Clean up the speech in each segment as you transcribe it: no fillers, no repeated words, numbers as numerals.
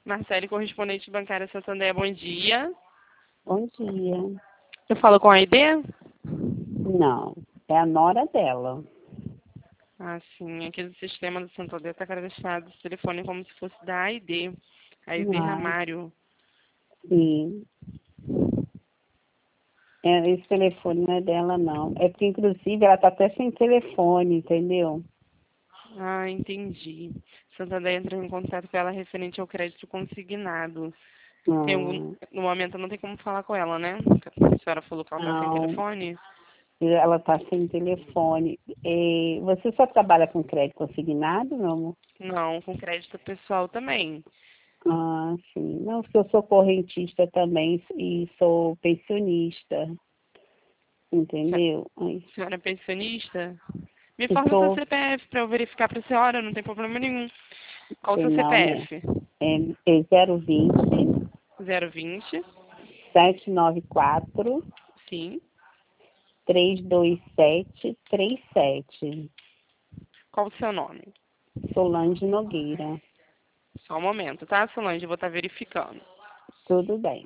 Marcele, correspondente bancária Santander, bom dia. Bom dia. Eu falo com a Aide? Não, é a nora dela. Ah, sim. Aqui do sistema do Santander está cadastrado esse telefone como se fosse da Aide. Aide Ah, Ramário. sim. Esse telefone não é dela, não. É porque, inclusive, ela tá até sem telefone, entendeu? Ah, entendi. Santander entrou em contato com ela referente ao crédito consignado. Não, No momento não tem como falar com ela, né? A senhora falou que ela está sem não. telefone? Ela tá sem telefone. Você só trabalha com crédito consignado, meu amor? Não, com crédito pessoal também. Ah, sim. Não, porque eu sou correntista também e sou pensionista, entendeu? Ai, A senhora é pensionista? Me eu informa o seu sou, CPF para eu verificar para a senhora, não tem problema nenhum. Qual o sei seu não, né? CPF? É 020 020, 794 sim. 32737. Qual o seu nome? Solange Nogueira. Só um momento, tá, Solange? Eu vou estar verificando. Tudo bem.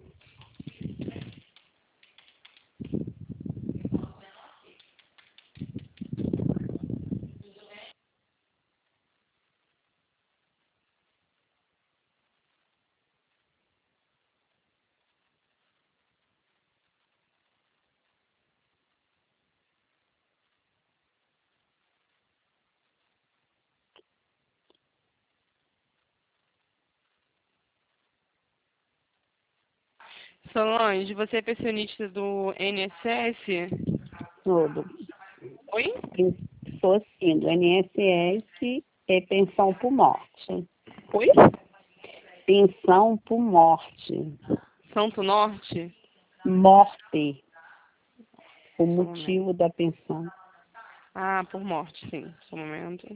Solange, você é pensionista do INSS? Tudo. Oi? Sou sim, do INSS é pensão por morte. Oi? Pensão por morte. Santo Norte? Morte. O Só um momento. motivo da pensão. Ah, por morte, sim. Só um momento.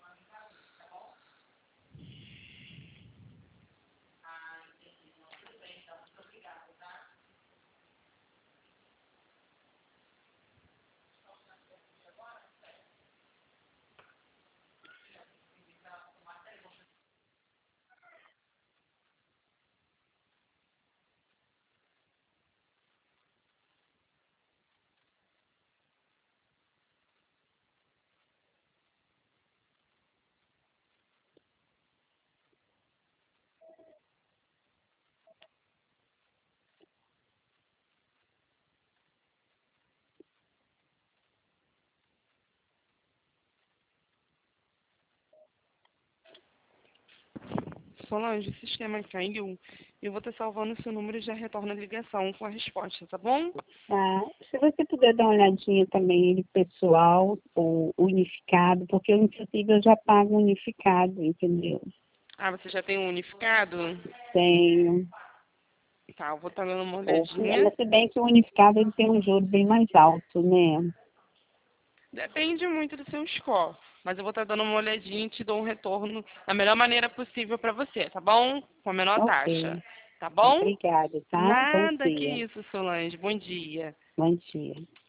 Solange, o sistema caiu. Eu vou estar salvando o seu número e já retorno a ligação com a resposta, tá bom? Tá? Se você puder dar uma olhadinha também ele pessoal, ou unificado, porque inclusive eu já pago unificado, entendeu? Ah, você já tem um unificado? Tenho. Tá, eu vou estar dando uma Ou, olhadinha. se bem que o unificado ele tem um juro bem mais alto, né? Depende muito do seu score. Mas eu vou estar dando uma olhadinha e te dou um retorno da melhor maneira possível para você, tá bom? Com a menor taxa. Ok. Tá bom? Obrigada, tá? Bom Nada que dia. isso, Solange. Bom dia. Bom dia.